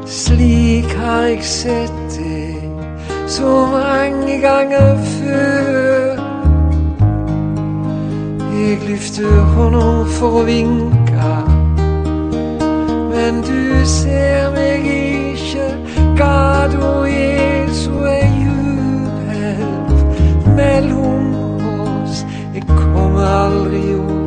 Slik har jeg sett det så mange ganger før. Jeg lyfter hånden for å vinke, men du ser meg ikke. Gata er så en djup elv mellom oss. Jeg kommer aldri opp.